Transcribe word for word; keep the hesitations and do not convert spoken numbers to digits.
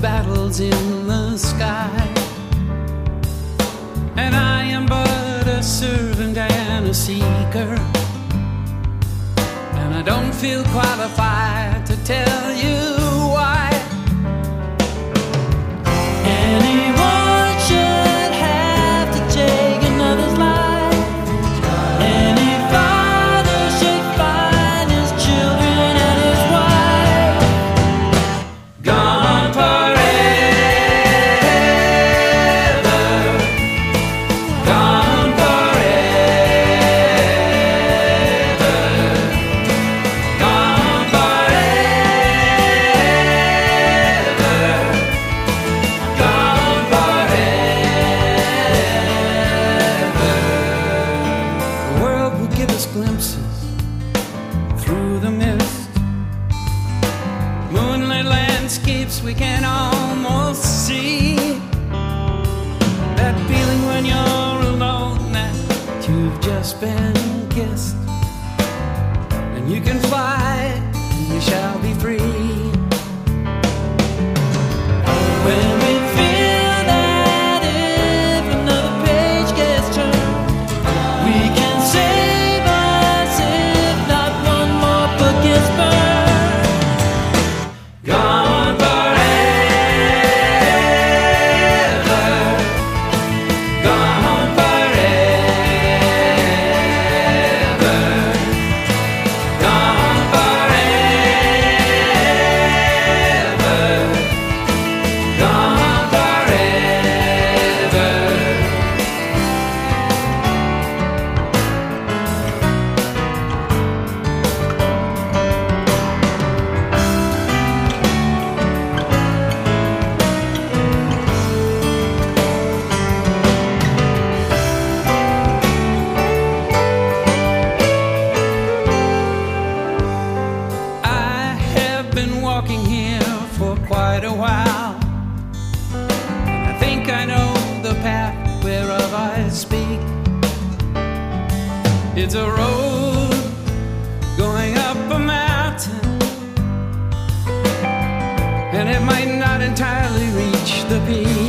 battles in the sky. And I am but a servant and a seeker, and I don't feel qualified to tell you why. Anyone should have to take another's life. Any father should find his children and his wife gone forever, gone forever, gone forever, gone forever. The world will give us glimpses through the mist, moonlit landscapes we can almost see. That feeling when you're alone, that you've just been kissed, and you can fly, and you shall be free. When we feel that if another page gets turned, we can save us if not one more book gets burned. Gone forever, gone forever, gone forever, gone forever. I have been walking here for quite a while, and I think I know the path whereof I speak. It's a road going up a mountain, and it might not entirely reach the peak.